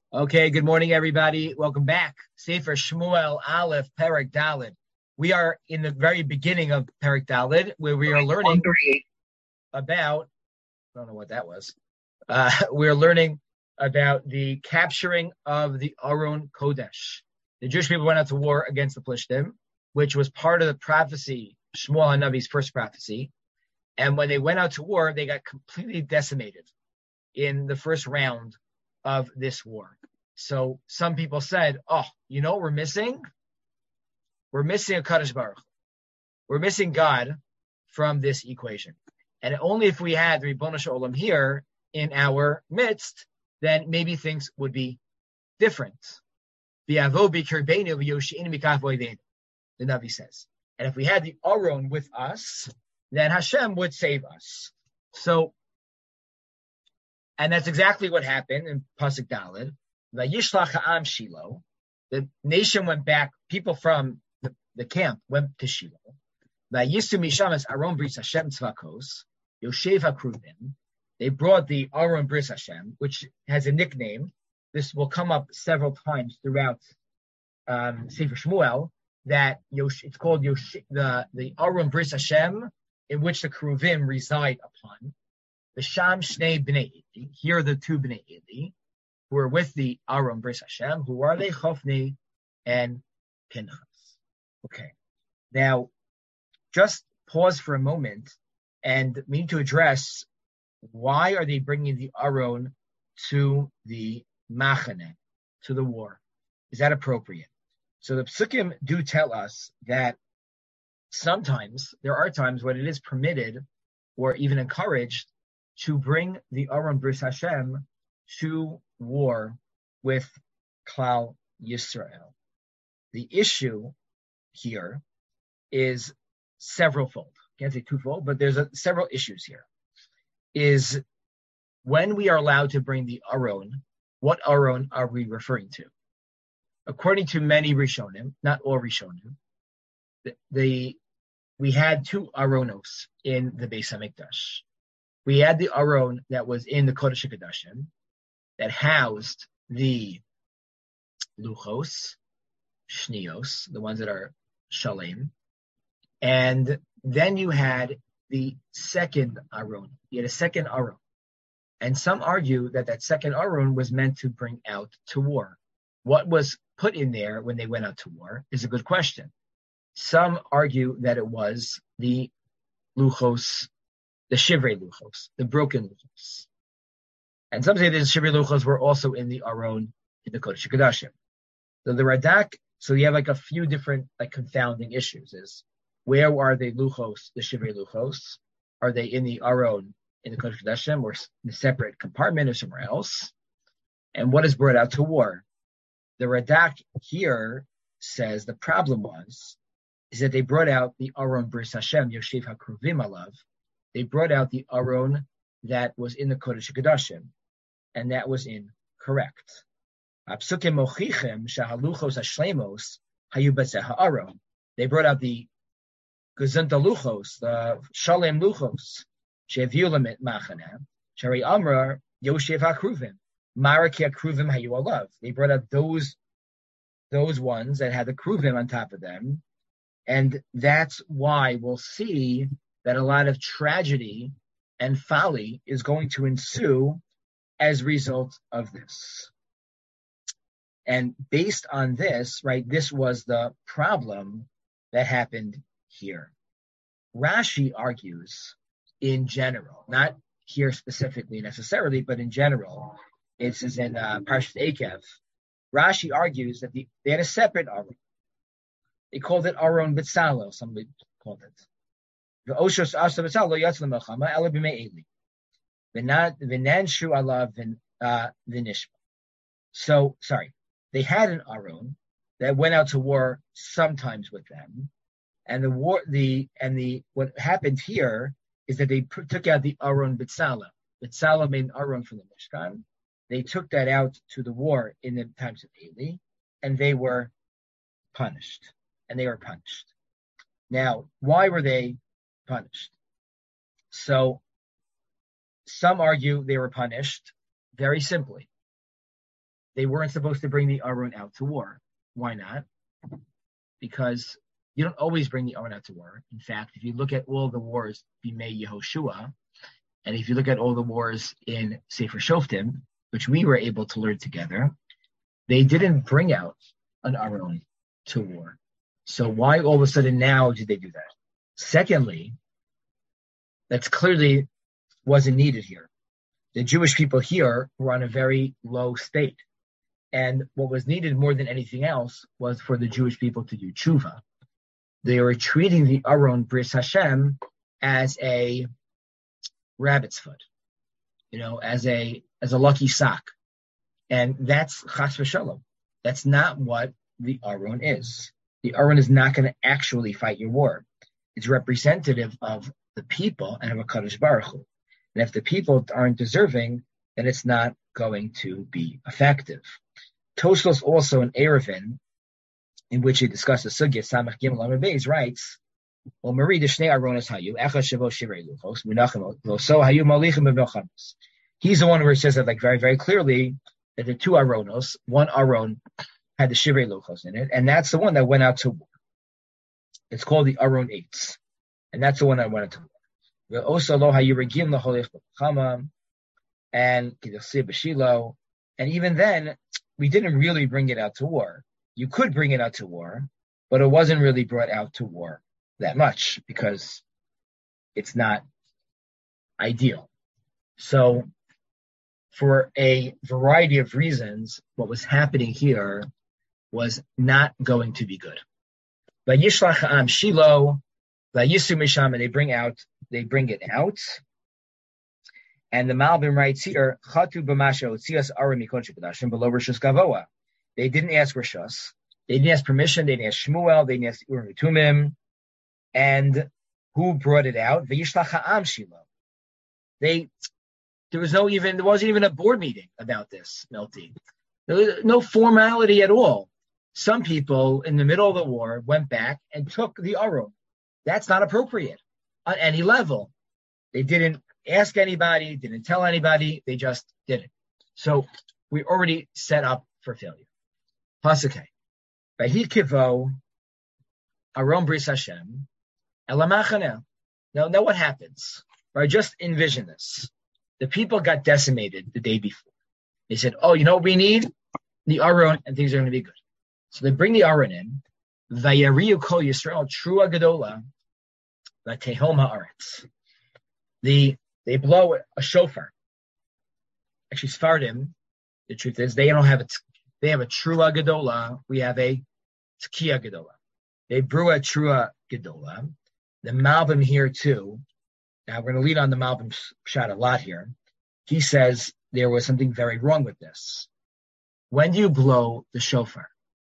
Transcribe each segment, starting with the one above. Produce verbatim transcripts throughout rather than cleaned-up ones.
Okay, good morning, everybody. Welcome back. Sefer Shmuel Aleph Perek Daled. We are in the very beginning of Perek Daled, where we are learning about, I don't know what that was. Uh, we're learning about the capturing of the Aron Kodesh. The Jewish people went out to war against the Plishtim, which was part of the prophecy, Shmuel HaNavi's first prophecy. And when they went out to war, they got completely decimated in the first round of this war. So some people said, oh, you know what we're missing? We're missing a Kadosh Baruch Hu. We're missing God from this equation. And only if we had the Ribono Shel Olam here in our midst, then maybe things would be different. The Navi says. And if we had the Aron with us, then Hashem would save us. So, and that's exactly what happened in Pasuk Daled. Vayishlach ha'am Shiloh. The nation went back. People from the, the camp went to Shiloh. Vayisu misham es Aron bris Hashem tzvakos Yoshev hakruvim. They brought the Aron bris Hashem, which has a nickname. This will come up several times throughout um, Sefer Shmuel. That Yosh, it's called Yosh, the the Aron bris Hashem, in which the Kruvim reside upon. The Sham Shnei Bnei Eli. Here are the two Bnei Eli who are with the Aron Bris Hashem. Who are they? Chofni and Pinchas. Okay. Now, just pause for a moment, and we need to address why are they bringing the Aron to the Machane, to the war? Is that appropriate? So the Psukim do tell us that sometimes, there are times when it is permitted or even encouraged to bring the Aron Bris Hashem to war with Klal Yisrael. The issue here is several-fold. Can't say twofold, but there's a, several issues here. Is when we are allowed to bring the Aron, what Aron are we referring to? According to many Rishonim, not all Rishonim, the, the we had two Aronos in the Beis Hamikdash. We had the Aron that was in the Kodesh HaKodashim that housed the Luchos, Shnios, the ones that are Shalem. And then you had the second Aron. You had a second Aron. And some argue that that second Aron was meant to bring out to war. What was put in there when they went out to war is a good question. Some argue that it was the Luchos, the Shivrei Luchos, the broken Luchos. And some say that the Shivrei Luchos were also in the Aron, in the Kodesh HaKodashim. So the Radak, so you have like a few different like confounding issues. Is where are the Luchos, the Shivrei Luchos? Are they in the Aron, in the Kodesh HaKodashim, or in a separate compartment or somewhere else? And what is brought out to war? The Radak here says the problem was, is that they brought out the Aron Bris Hashem, Yoshev HaKruvim Alav. They brought out the Aron that was in the Kodesh HaKodashim, and that was incorrect. Apsukim mochichem shahaluchos hashlemos hayu b'zeh ha'aron. They brought out the Gezunta Luchos, the Shalem Luchos, she'eviu lemit machaneh, shari amra Yoshev HaKruvim, maraki HaKruvim hayu alav. They brought out those, those ones that had the Kruvim on top of them, and that's why we'll see that a lot of tragedy and folly is going to ensue as a result of this. And based on this, right, this was the problem that happened here. Rashi argues in general, not here specifically necessarily, but in general, it's as in uh, Parshat Eikev. Rashi argues that the, they had a separate Aron. They called it Aron B'Tzalel, somebody called it. The Oshos Asa B'Tzalel Yatz L'Melchama Ela B'Mei Eli. V'nanshu alav v'nishma. So, sorry, they had an Aron that went out to war sometimes with them, and the war, the and the what happened here is that they put, took out the Aron B'Tzalel. B'Tzalel made an Aron from the Mishkan. They took that out to the war in the times of Eli, and they were punished. And they were punished. Now, why were they punished? So, some argue they were punished very simply. they weren't supposed to bring the Aron out to war. Why not? Because you don't always bring the Aron out to war. In fact, if you look at all the wars Bimei Yehoshua, and if you look at all the wars in Sefer Shoftim, which we were able to learn together, they didn't bring out an Aron to war. So why all of a sudden now did they do that? Secondly, that's clearly wasn't needed here. The Jewish people here were on a very low state. And what was needed more than anything else was for the Jewish people to do tshuva. They were treating the Aron Bris Hashem as a rabbit's foot, you know, as a as a lucky sock. And that's chas v'shalom. That's not what the Aron is. The Aron is not going to actually fight your war. It's representative of the people and of a Kadosh Baruch Hu. And if the people aren't deserving, then it's not going to be effective. Tosfos also in Eruvin, in which he discusses Sugya Samach Gimel Amud Beis, writes, "Well, Marie Shnei Aronos Hayu Echad Shavo Shivrei Luchos Munachim Loso Hayu Malichim B'Milchamos." He's the one where it says that like very very clearly that the two Aronos, one Aron had the Shivrei Luchos in it, and that's the one that went out to war. It's called the Aron Eitz, and that's the one that went out to war. Also Lo Hayu Regim LaHolich B'Chama and Kiddusi B'Shilo, and even then we didn't really bring it out to war. You could bring it out to war, but it wasn't really brought out to war that much because it's not ideal. So for a variety of reasons, what was happening here was not going to be good. Vayishlach ha'am Shilo, vayisu misham, and they bring out, they bring it out. And the Malbim writes here, Chatu b'masha otzias aron mikodesh kodashim below rishus gavoa. They didn't ask rishus. They didn't ask permission. They didn't ask Shmuel. They didn't ask Urim Tumim. And who brought it out? Vayishlach ha'am Shilo. They, there was no even, there wasn't even a board meeting about this, Melty. There was no formality at all. Some people in the middle of the war went back and took the Aron. That's not appropriate on any level. They didn't ask anybody, didn't tell anybody, they just did it. So we already set up for failure. Pasukei. Vahi kivo Aron Bris Hashem elamachaneh. Now, now what happens? Right, just envision this. The people got decimated the day before. They said, oh, you know what we need? The Aron, and things are going to be good. So they bring the Aron in. Vayariu kol Yisrael trua gadola vatehom haaretz. The They blow a shofar. Actually, Sfardim, the truth is, they don't have a, they have a trua gadola. We have a tkiya gadola. They brew a trua gadola. The Malbim here too. Now we're going to lead on the Malbim shot a lot here. He says there was something very wrong with this. When do you blow the shofar?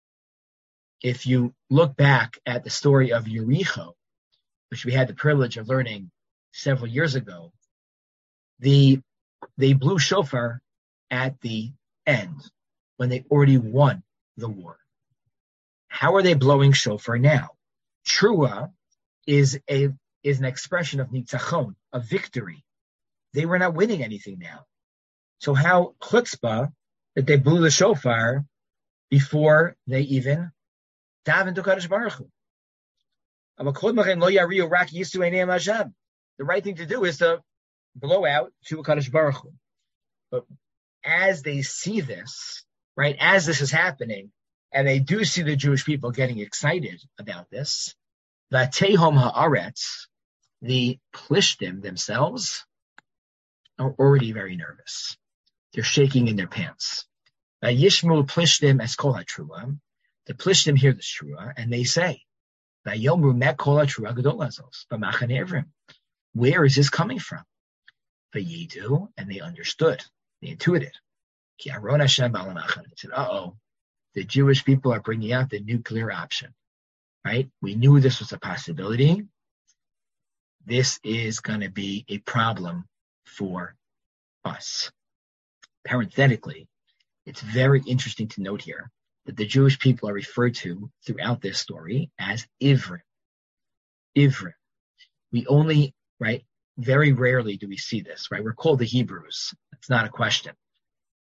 If you look back at the story of Yericho, which we had the privilege of learning several years ago, The they blew shofar at the end when they already won the war. How are they blowing shofar now? Trua is a is an expression of nitzachon, of victory. They were not winning anything now. So how chutzpah that they blew the shofar before they even davened to Kadosh Baruch Hu? The right thing to do is to blow out to a Kadosh Baruch Hu. But as they see this, right, as this is happening, and they do see the Jewish people getting excited about this, the Tehom Haaretz, the Plishtim themselves, are already very nervous. They're shaking in their pants. Yishmu Plishtim es kol hatrua. The Plishtim hear this trua, and they say, Vayomru mek kol hatrua gadol hazos b'machane Evrim. Where is this coming from? Vayidu, and they understood, they intuited. Ki Aron Hashem b'alamachan. They said, uh-oh, the Jewish people are bringing out the nuclear option, right? We knew this was a possibility. This is going to be a problem for us. Parenthetically, it's very interesting to note here that the Jewish people are referred to throughout this story as Ivrim. Ivrim. We only, right, very rarely do we see this, right? We're called the Hebrews. It's not a question.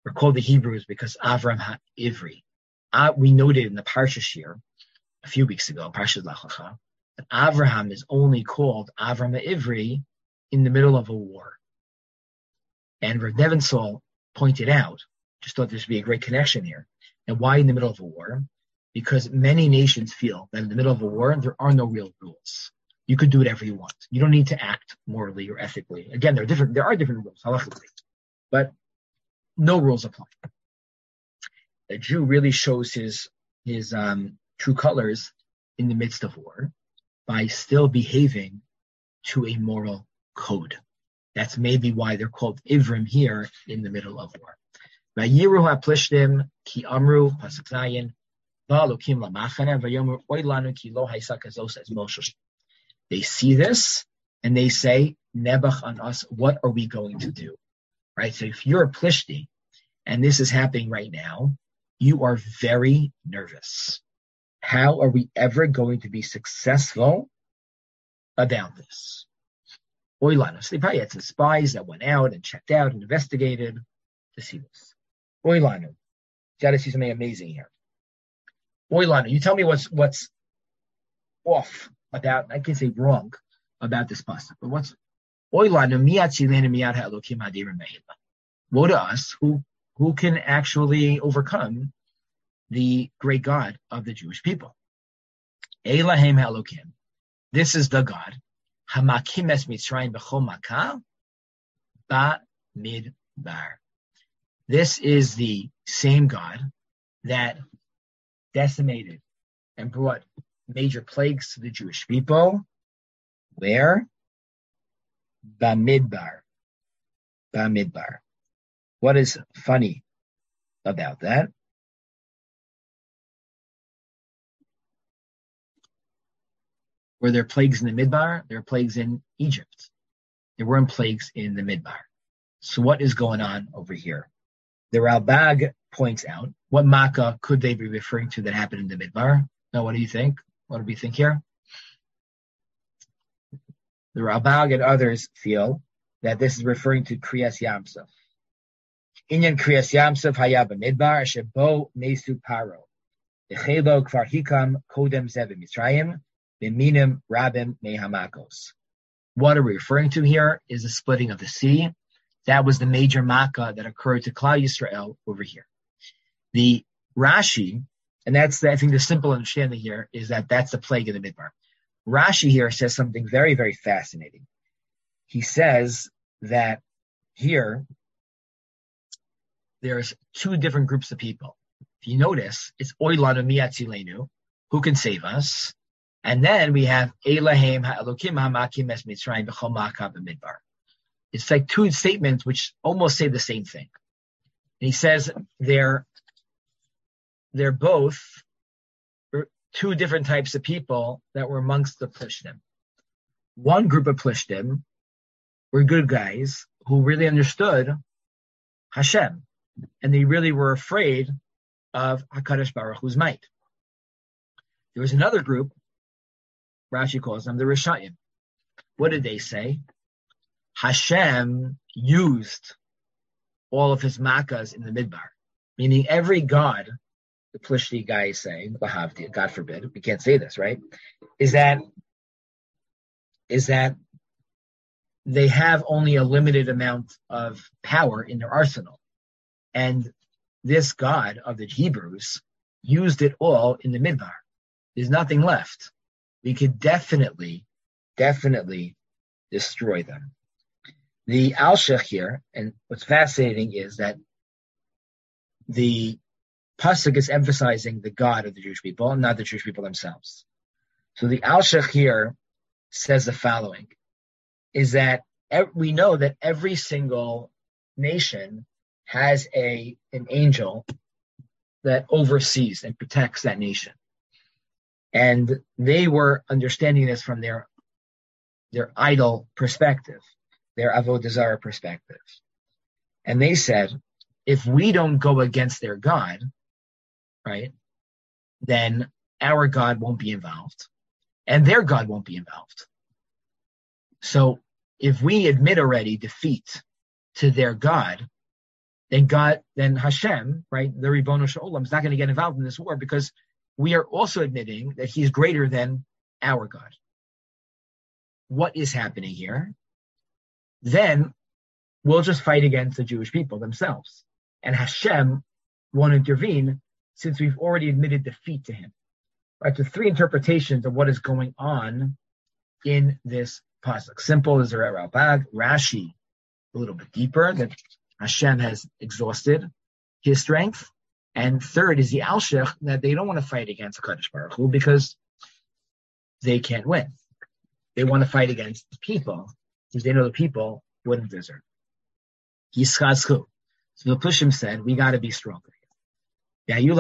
We're called the Hebrews because Avram HaIvri. Uh, we noted in the Parsha Shir a few weeks ago, Parsha Lech Lecha, that Avraham is only called Avram HaIvri in the middle of a war. And Rav Nebenzahl pointed out, just thought this would be a great connection here. And why in the middle of a war? Because many nations feel that in the middle of a war, there are no real rules. You could do whatever you want. You don't need to act morally or ethically. Again, there are different, there are different rules, halachically, but no rules apply. A Jew really shows his, his, um, true colors in the midst of war by still behaving to a moral code. That's maybe why they're called Ivrim here in the middle of war. Vayiru haplishtim ki amru pasuk zayin va'alokim lamachane vayomer oy lanu ki lo haysa kazos as Moshe. They see this and they say, Nebuch on us, what are we going to do? Right? So if you're a Plishti and this is happening right now, you are very nervous. How are we ever going to be successful about this? Oilanos, they probably had some spies that went out and checked out and investigated to see this. Oilanu, you got to see something amazing here. Oilanu, you tell me what's what's off about, I can say wrong about this pasuk, but what's Oilanu miyat silenu miyat ha'elokim hadirim me'ila. Woe to us who who can actually overcome the great God of the Jewish people. Elohem ha'elokim. This is the God. Hamakim es Mitzrayim b'chol makah ba'midbar. This is the same God that decimated and brought major plagues to the Jewish people. Where? Bamidbar. Bamidbar. What is funny about that? Were there plagues in the Midbar? There are plagues in Egypt. There weren't plagues in the Midbar. So what is going on over here? The Ralbag points out, what Makkah could they be referring to that happened in the Midbar? Now, what do you think? What do we think here? The Ralbag and others feel that this is referring to Kriyas Yamsuf. Inyan Kriyas Yamsuf haya b'midbar shebo mesu paro. Echelo kvar hikam kodem zev Mitzrayim b'minim rabim mehamakos. What are we referring to here is the splitting of the sea. That was the major Makkah that occurred to Klal Yisrael over here. The Rashi, and that's the, I think the simple understanding here is that that's the plague of the Midbar. Rashi here says something very, very fascinating. He says that here there's two different groups of people. If you notice, it's Oilanu miyatzilenu, who can save us, and then we have Elohem ha'elokim ha'makim es Mitzrayim b'chol makah b'midbar. It's like two statements which almost say the same thing. And he says they're they're both two different types of people that were amongst the Plishtim. One group of Plishtim were good guys who really understood Hashem, and they really were afraid of HaKadosh Baruch Hu's might. There was another group, Rashi calls them the Rishayim. What did they say? Hashem used all of his makkahs in the Midbar, meaning every god, the Plishti guy is saying, God forbid, we can't say this, right? Is that, is that they have only a limited amount of power in their arsenal. And this God of the Hebrews used it all in the Midbar. There's nothing left. We could definitely, definitely destroy them. The Alshech here, and what's fascinating is that the pasuk is emphasizing the God of the Jewish people, and not the Jewish people themselves. So the Alshech here says the following, is that we know that every single nation has a an angel that oversees and protects that nation. And they were understanding this from their, their idol perspective, their Avodah Zarah perspective. And they said, if we don't go against their God, right, then our God won't be involved, and their God won't be involved. So if we admit already defeat to their God, then God, then Hashem, right, the Ribono Shel Olam, is not going to get involved in this war because we are also admitting that He's greater than our God. What is happening here? Then we'll just fight against the Jewish people themselves. And Hashem won't intervene since we've already admitted defeat to Him. Right, so three interpretations of what is going on in this pasuk. Simple is Ralbag, Rashi, a little bit deeper, that Hashem has exhausted His strength. And third is the Alshech, that they don't want to fight against HaKadosh Baruch Hu because they can't win. They want to fight against the people because they know the people wouldn't desert. Yischazchu. So the Plushim said, we got to be stronger. So he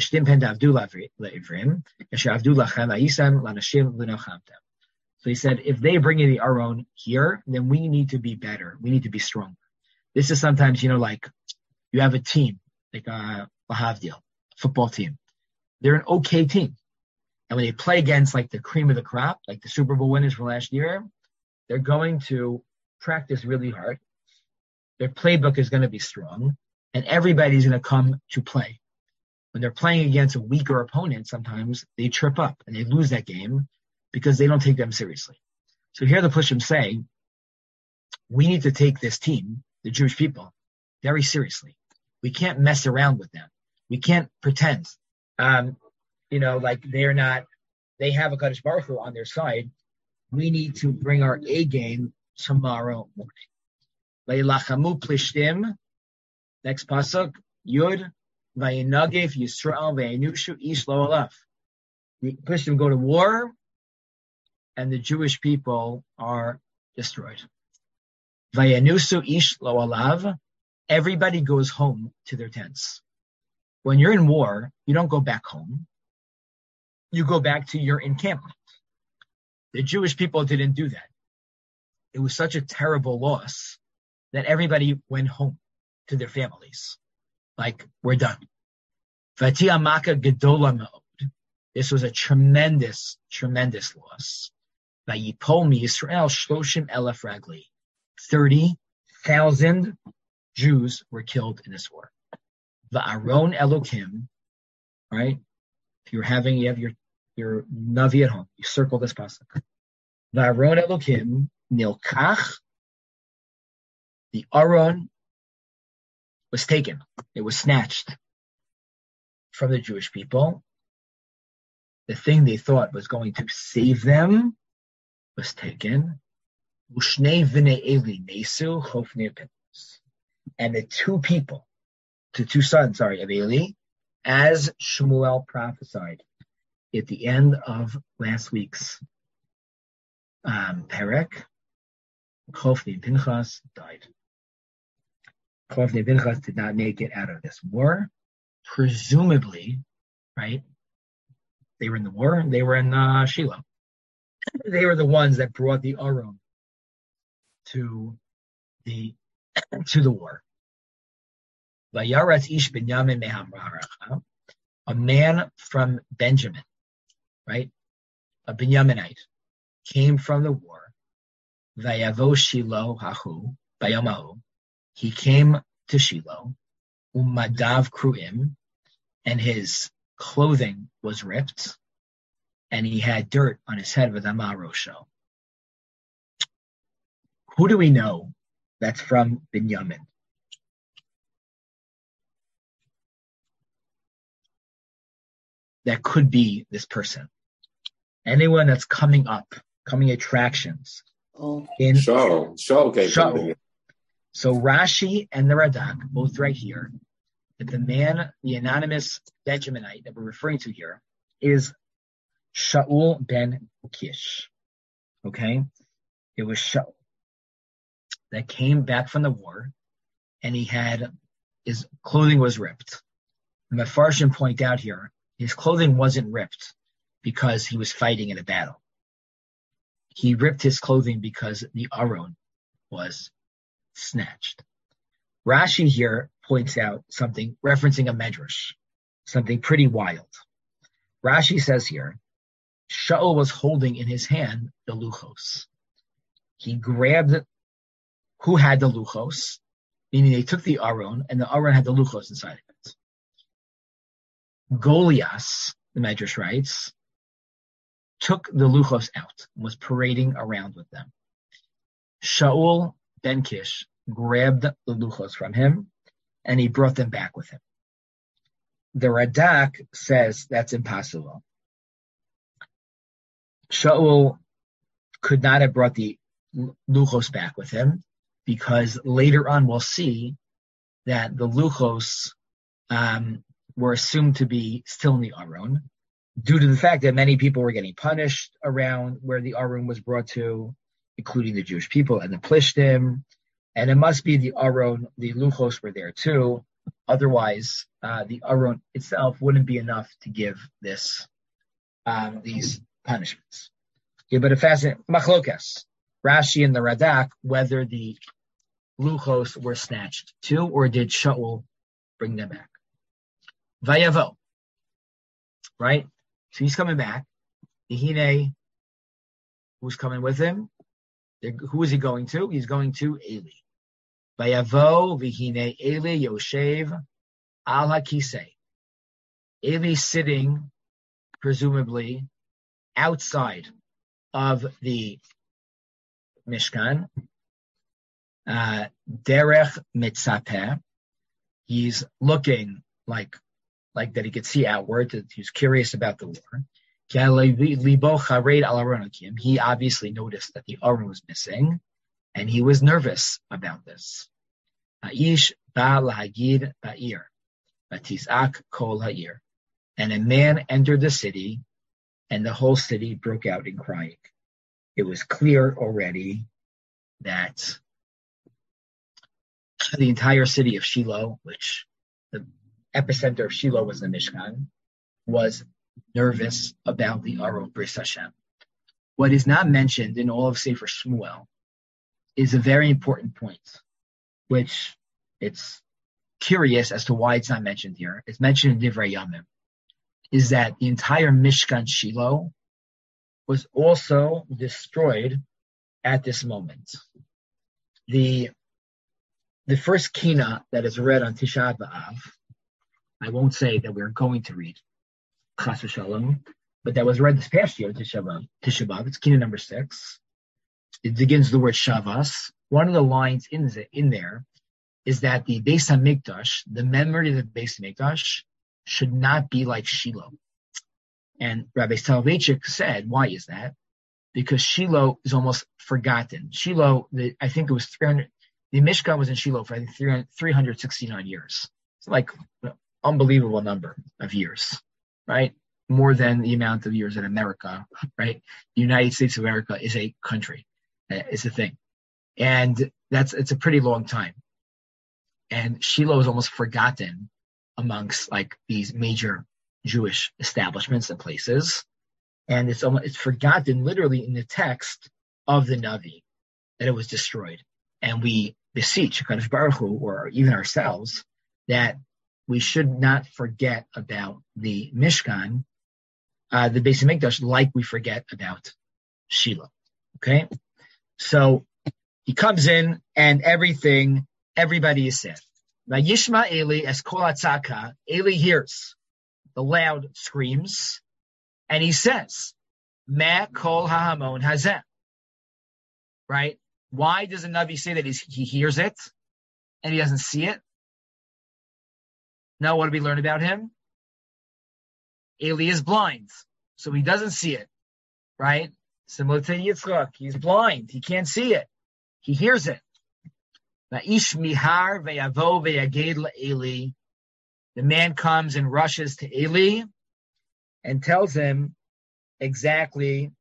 said, if they bring in the Aron here, then we need to be better. We need to be stronger. This is sometimes, you know, like you have a team, like a Lahavdil, football team. They're an okay team. And when they play against like the cream of the crop, like the Super Bowl winners from last year, they're going to practice really hard. Their playbook is going to be strong, and everybody's going to come to play. When they're playing against a weaker opponent, sometimes they trip up and they lose that game because they don't take them seriously. So here the Plushim say, we need to take this team, the Jewish people, very seriously. We can't mess around with them. We can't pretend, um, you know, like they're not, they have a Kadosh Baruch Hu on their side. We need to bring our A game tomorrow morning. Leilachamu plishtim, next pasuk, Yud, Vayinagif Yisrael Vayinushu Ish Lo Alaf. The Plishtim go to war, and the Jewish people are destroyed. Vayinusu Ish Lo Alav. Everybody goes home to their tents. When you're in war, you don't go back home. You go back to your encampment. The Jewish people didn't do that. It was such a terrible loss that everybody went home to their families. Like, we're done. Vatia Maka Gedola Me'od. This was a tremendous, tremendous loss. Vayipol mi Yisrael Shloshim Elef Ragli. thirty thousand Jews were killed in this war. Va'aron Elokim, right? If you're having, you have your, your Navi at home, you circle this pasuk. Va'aron Elokim Nilkach. The Aron was taken. It was snatched from the Jewish people. The thing they thought was going to save them was taken. And the two people, the two sons, sorry, of Eli, as Shmuel prophesied at the end of last week's um, Perek, Chofni and Pinchas died. Chofni and Pinchas did not make it out of this war. Presumably, right? They were in the war. They were in uh, Shiloh. They were the ones that brought the Aron to the to the war. Vayaratz ish Binyamin mehamracha, a man from Benjamin, right? A Benjaminite came from the war. Vayavo Shiloh hahu bayamahu. He came to Shiloh. Umadav kruim, and his clothing was ripped, and he had dirt on his head with amarosho. Who do we know that's from Binyamin? That could be this person. Anyone that's coming up, coming attractions. Oh. In Shaul. Shaul came from Binyamin. So Rashi and the Radak, both right here, that the man, the anonymous Benjaminite that we're referring to here, is Shaul ben Kish. Okay? It was Shaul that came back from the war, and he had, his clothing was ripped. The Mefarshim point out here, his clothing wasn't ripped because he was fighting in a battle. He ripped his clothing because the Aron was snatched. Rashi here points out something, referencing a medrash, something pretty wild. Rashi says here, Shaul was holding in his hand the luchos. He grabbed, who had the luchos? meaning they took the Aron, and the Aron had the Luchos inside of it. Goliath, the Medrash writes, took the Luchos out and was parading around with them. Shaul ben Kish grabbed the Luchos from him, and he brought them back with him. The Radak says that's impossible. Shaul could not have brought the Luchos back with him, because later on we'll see that the Luchos um, were assumed to be still in the Aron, due to the fact that many people were getting punished around where the Aron was brought to, including the Jewish people and the Plishtim, and it must be the Aron, the Luchos were there too. Otherwise, uh, the Aron itself wouldn't be enough to give this um, these punishments. Okay, but a fascinating machlokas, Rashi and the Radak, whether the Luchos were snatched too, or did Shaul bring them back? Vayavo, right? So he's coming back. Yehine, who's coming with him? Who is he going to? He's going to Eli. Vayavo v'hine Eli Yoshev al hakisei. Eli sitting, presumably, outside of the Mishkan. Uh, Derech mitzapeh. He's looking like like that he could see outward. That he's curious about the war. He obviously noticed that the Aron was missing, and he was nervous about this. Aish ba lahagid ba'ir, batizak kol ha'ir. And a man entered the city, and the whole city broke out in crying. It was clear already that the entire city of Shiloh, which the epicenter of Shiloh was the Mishkan, was nervous about the Aron Bris Hashem. What is not mentioned in all of Sefer Shmuel is a very important point, which it's curious as to why it's not mentioned here. It's mentioned in Divrei Yamim, is that the entire Mishkan Shiloh was also destroyed at this moment. The the first Kina that is read on Tisha B'Av, I won't say that we're going to read Chas v'Shalom, but that was read this past year, Tisha B'Av. Tisha B'Av. It's Kina number six. It begins with the word Shavas. One of the lines in, the, in there is that the Beis HaMikdash, the memory of the Beis HaMikdash, should not be like Shiloh. And Rabbi Soloveitchik said, why is that? Because Shiloh is almost forgotten. Shiloh, the, I think it was three hundred, the Mishkan was in Shiloh for I think three hundred sixty-nine years. It's like an unbelievable number of years, right? More than the amount of years in America, right? The United States of America is a country, is a thing. And that's, it's a pretty long time. And Shiloh is almost forgotten amongst like these major Jewish establishments and places. And it's almost, it's forgotten literally in the text of the Navi that it was destroyed. And we beseech Kadosh Baruch Hu, or even ourselves, that we should not forget about the Mishkan, uh, the Beis HaMikdash, like we forget about Shiloh. Okay? So he comes in and everything, everybody is sad. Vayishma Eli es kol hatzaka. Eli hears the loud screams, and he says, "Ma kol hahamon hazeh." Right? Why does the Navi say that he's, he hears it and he doesn't see it? Now, what do we learn about him? Eli is blind, so he doesn't see it. Right? Similar to Yitzchak, he's blind; he can't see it. He hears it. Va'ish mihar ve'yavo ve'yaged le'Eli. The man comes and rushes to Eli and tells him exactly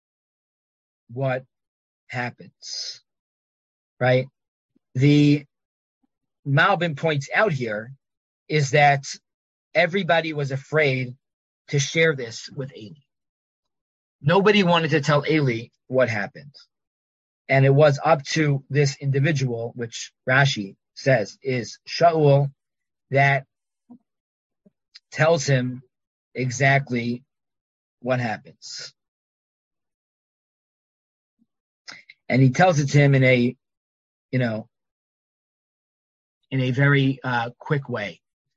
what happens. Right? The Malbim points out here is that everybody was afraid to share this with Eli. Nobody wanted to tell Eli what happened. And it was up to this individual, which Rashi says is Shaul, that tells him exactly what happens. And he tells it to him in a, you know, in a very uh, quick way.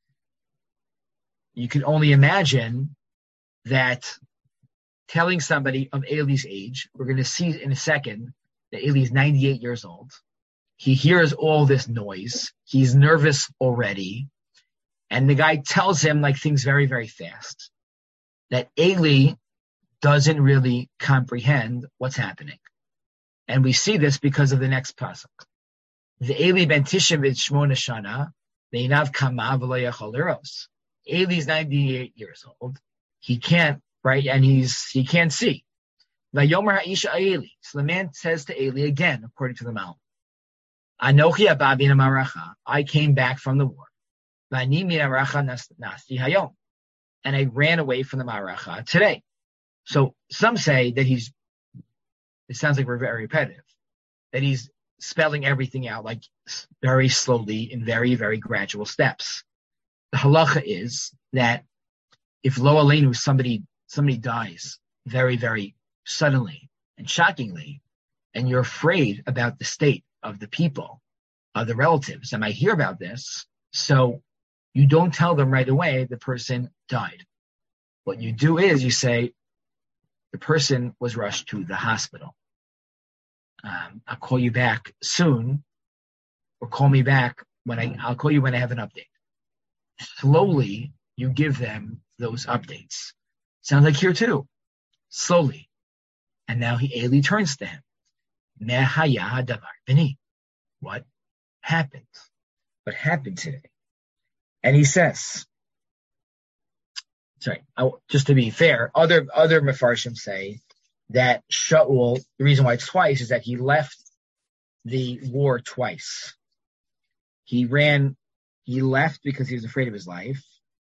You can only imagine that telling somebody of Eli's age, we're going to see in a second that Eli is ninety-eight years old. He hears all this noise. He's nervous already. And the guy tells him like things very, very fast. That Eli doesn't really comprehend what's happening. And we see this because of the next pasuk. The Eli ben Tisha v'shmona shana, ve'inav kama v'lo yachol liros. Eli's ninety-eight years old. He can't, right? And he's, he can't see. Vayomer ha'isha Eli. So the man says to Eli again, according to the Malbim, Anochi haba min ha'maracha. I came back from the war. V'ani min ha'maracha nasti hayom. And I ran away from the maracha today. So some say that he's, it sounds like we're very repetitive, that he's spelling everything out like very slowly in very, very gradual steps. The halacha is that if lo aleinu, somebody, somebody dies very, very suddenly and shockingly, and you're afraid about the state of the people, of the relatives, and I hear about this, so you don't tell them right away the person died. What you do is you say, the person was rushed to the hospital. Um, I'll call you back soon, or call me back when I, I'll call you when I have an update. Slowly, you give them those updates. Sounds like here too. Slowly. And now he, Eli turns to him. Mehaya davar b'ni. What happened? What happened today? And he says, sorry, I, just to be fair, other other Mefarshim say that Shaul, the reason why it's twice is that he left the war twice. He ran, he left because he was afraid of his life.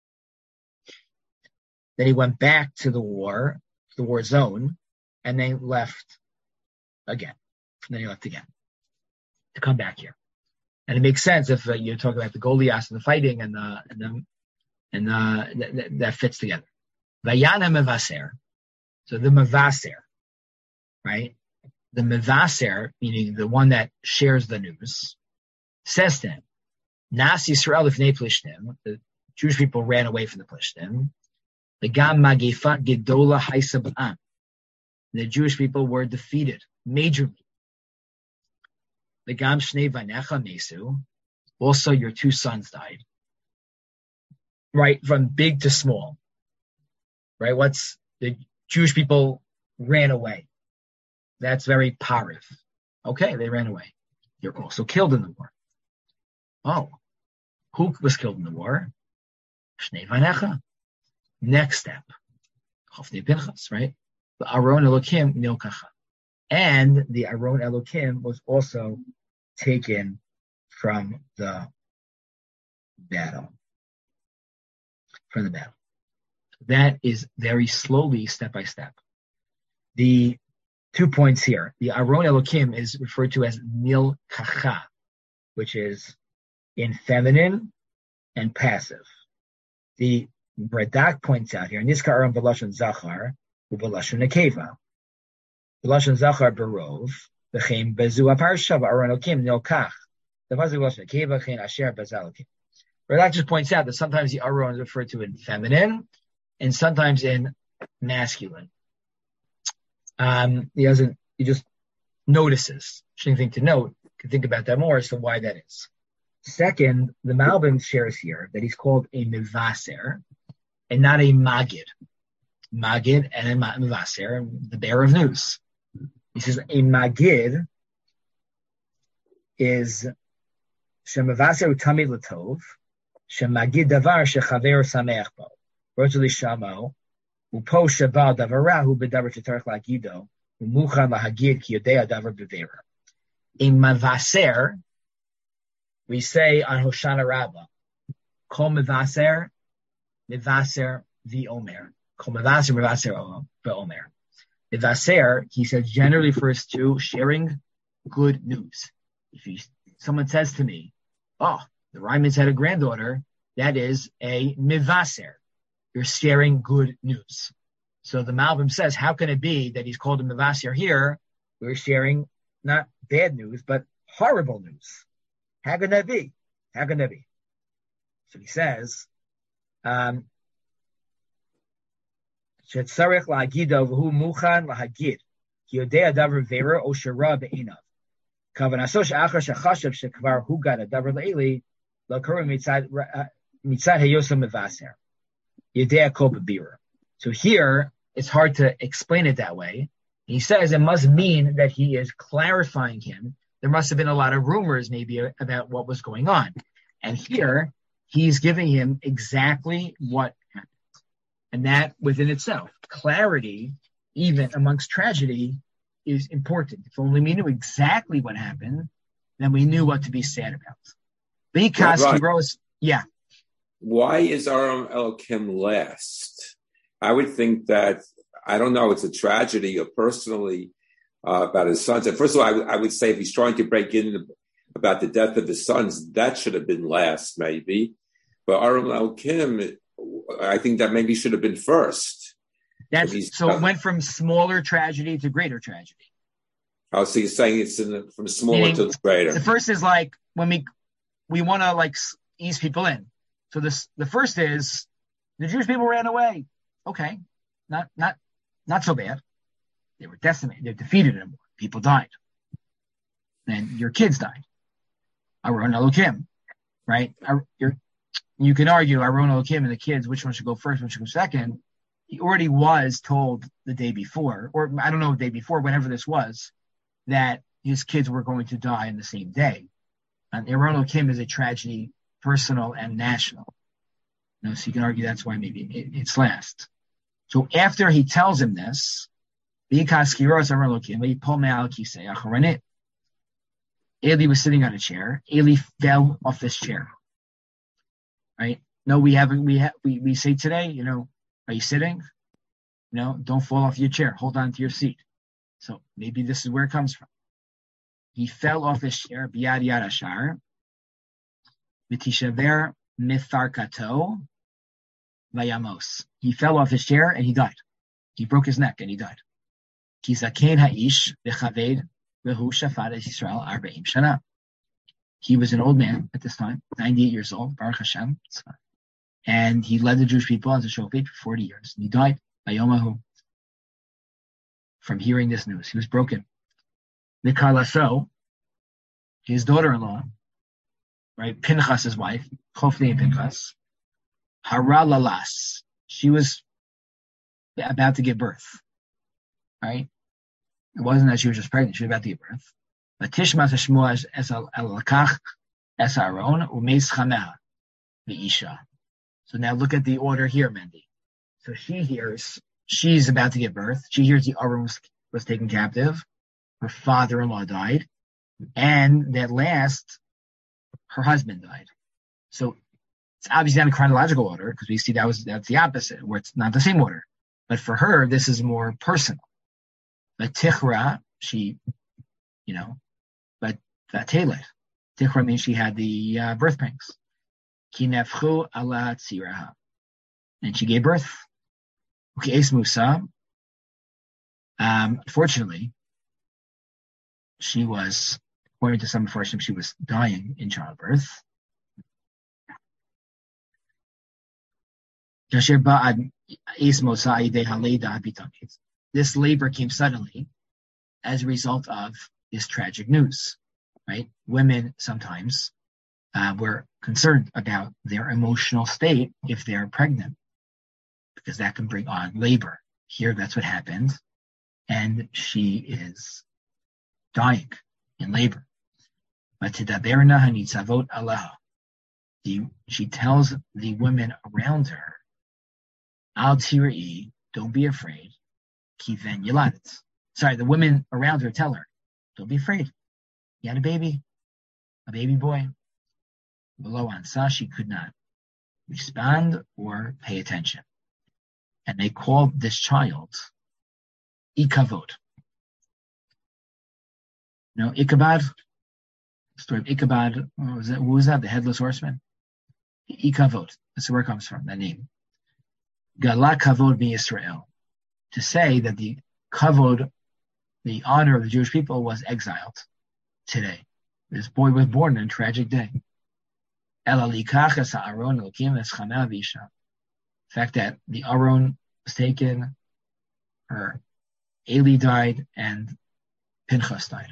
Then he went back to the war, the war zone, and then left again. And then he left again to come back here. And it makes sense if uh, you're talking about the Goliath and the fighting and the, and the, and uh, th- th- that fits together. Vayana mevaser. So the mevaser, right? The mevaser, meaning the one that shares the news, says to him, Nas Yisrael ifnei Plishtim. The Jewish people ran away from the Plishtim. The gam magefat gedola haisa b'am. The Jewish people were defeated majorly. The gam shnei vanecha mesu. Also, your two sons died. Right, from big to small. Right, what's the Jewish people ran away. That's very parif. Okay, they ran away. You're also killed in the war. Oh, who was killed in the war? Shnei vanecha. Next step, Chofnei Pinchas, right? The Aron Elokim Nilkacha, and the Aron Elokim was also taken from the battle. From the battle. That is very slowly, step by step. The two points here. The Aron Elokim is referred to as Nilkacha, which is in feminine and passive. The Radak points out here, Niskar Aron B'Lashon Zachar, U'B'Lashon Nekeva. B'Lashon Zachar Barov, V'chein Bezu HaParsha, V'Aron Elokim Nilkach. The Pasuk B'Lashon Nekeva, Chein Asher B'Zal Elokim. Radak just points out that sometimes the Aron is referred to in feminine and sometimes in masculine. Um, he doesn't, he just notices. Interesting thing to note, you can think about that more as to why that is. Second, the Malbim shares here that he's called a Mevaser and not a Magid. Magid and a Mevaser, the bearer of news. He says a Magid is Shemavaser Utami Latov, Shemagid Davar Shechaver Sameach Bo, Rotali Shamo, Upo Shabal Davarahu Bedavar Shetarach Lagido, Umuchan Lahagid Ki Yodea Davar Bevera. A Mevaser, we say on Hoshana Rabbah, Kol Mevaser, Mevaser v'Omer. Kol Mevaser, Mevaser v'Omer. Mevaser, he says, generally refers to sharing good news. If you, someone says to me, oh, the Ryman's had a granddaughter, that is a Mevaser. You're sharing good news. So the Malbim says, how can it be that he's called a Mevaser here? We're sharing not bad news, but horrible news. How can that be? How can that be? So he says, um, shetzarech la'agido v'hu muchan lahagid ki yodei adavar vera o shara be'inav kavanaso she'achar shechashav shekvar hu gad adavar le'eli l'karu mitzad mitzad heyosam mevaser yodei kol b'bira. So here it's hard to explain it that way. He says it must mean that he is clarifying him. There must have been a lot of rumors maybe about what was going on, and here he's giving him exactly what happened. And that within itself, clarity, even amongst tragedy, is important. If only we knew exactly what happened, then we knew what to be sad about. Because right. he wrote, yeah. Why is Aram Elokim last? I would think that, I don't know, it's a tragedy or personally uh, about his sons. And first of all, I, w- I would say if he's trying to break in about the death of his sons, that should have been last, maybe. But Aram Elokim, I think that maybe should have been first. That's so it went from smaller tragedy to greater tragedy. Oh, so you're saying it's in the, from smaller Meaning, to greater. The first is like when we we want to like ease people in. So this the first is the Jewish people ran away. Okay, not not not so bad. They were decimated. They defeated them. People died. And your kids died. Aron Elokim, right? You're, you can argue Aron Elokim and the kids, which one should go first, which should go second. He already was told the day before, or I don't know, the day before, whenever this was, that his kids were going to die in the same day. And Aron Elokim is a tragedy, personal and national. You know, so you can argue that's why maybe it, it's last. So after he tells him this, Eli was sitting on a chair. Eli fell off this chair. Right? No, we haven't. We ha- we we say today, you know, are you sitting? No, don't fall off your chair. Hold on to your seat. So maybe this is where it comes from. He fell off his chair. Biyad yad ashar. V'tishaver mitharkato vayamos. He fell off his chair and he died. He broke his neck and he died. Ki zaken ha'ish v'chaved v'hu shafat es Yisrael arba'im shana. He was an old man at this time, ninety-eight years old, Baruch Hashem. And he led the Jewish people as a shofet for forty years. And he died by Yomahu from hearing this news. He was broken. Nikalaso, his daughter-in-law, right, Pinchas' wife, Chofni and Pinchas, Haralalas, she was about to give birth, right? It wasn't that she was just pregnant, she was about to give birth. But Tishmas Hashmua es al-lakach es Aaron umeis chameha v'isha. So now look at the order here, Mendy. So she hears, she's about to give birth. She hears the Aaron was, was taken captive. Her father-in-law died. And that last, her husband died. So it's obviously not in chronological order because we see that was that's the opposite, where it's not the same order. But for her, this is more personal. But Tichra, she, you know, but Vatelet. Tichra means she had the uh, birth pangs. Ki nefchu ala tziraha. And she gave birth. Okay, Es Musa. Um, fortunately, she was, according to some Mepharshim, she was dying in childbirth. This labor came suddenly as a result of this tragic news, right? Women sometimes uh, were concerned about their emotional state if they're pregnant, because that can bring on labor. Here, that's what happened. And she is dying in labor. But Tidaberna hanitzavot Allah. She tells the women around her, Al tira'i, don't be afraid. Kiven yeladet. Sorry, the women around her tell her, don't be afraid. You had a baby, a baby boy. Below Ansa, she could not respond or pay attention. And they called this child Ikavod. You know, Ichabod, the story of Ichabod, what was that? Who was that? The headless horseman? Ikavod. That's where it comes from, that name. Gala Kavod mi Yisrael. To say that the Kavod, the honor of the Jewish people, was exiled today. This boy was born on a tragic day. fact that the Aron was taken, her Eli died, and Pinchas died.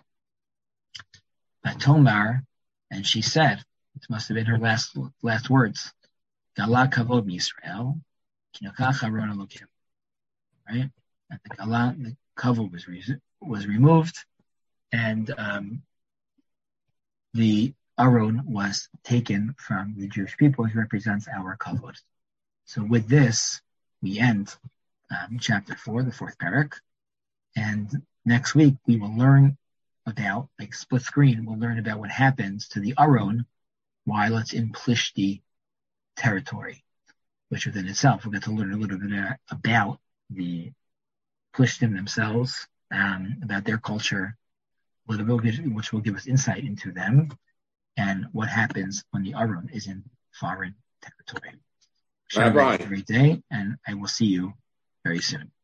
Tomar, and she said, it must have been her last last words, Gala kavod Yisrael, kinokach Aron Elokim. Right? And the Gala, the kavod was re- was removed, and um, the Aron was taken from the Jewish people, which represents our kavod. So with this, we end um, chapter four, the fourth parak, and next week we will learn about, like split screen, we'll learn about what happens to the Aron while it's in Plishti territory, which within itself we'll get to learn a little bit about the Plishtim themselves, um, about their culture, which will give us insight into them, and what happens when the Aron is in foreign territory. Have a great day, and I will see you very soon.